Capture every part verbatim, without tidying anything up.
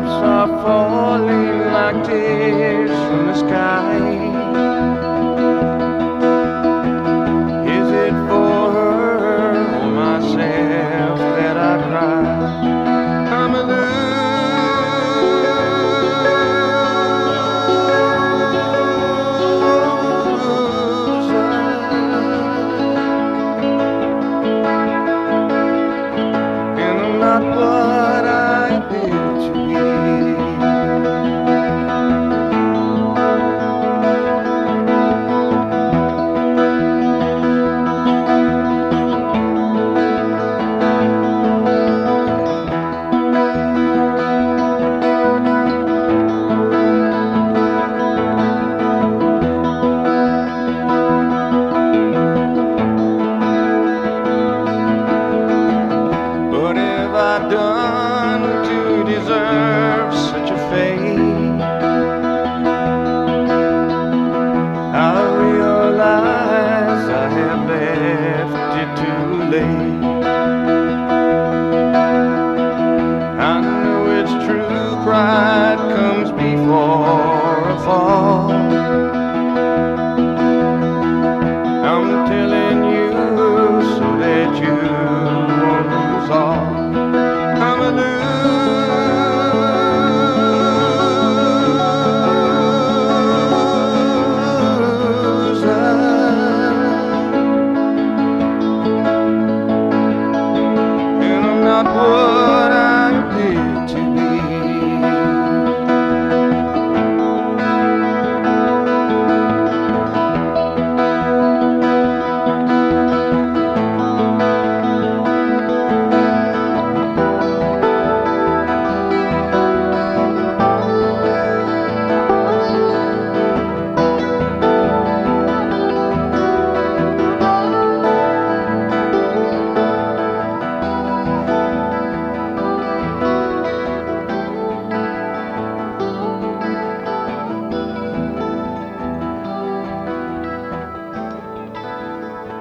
Raindrops are falling like tears from the sky. Is it for her or myself that I cry? I'm a not what I appear to be. What have I done to deserve such a fate? I realize I have left it too late. I know it's true, pride comes before a fall. I'm telling you so that you won't lose all. I'm a loser, and I'm not what I appear to be.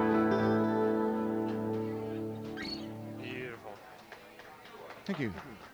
Beautiful. Thank you.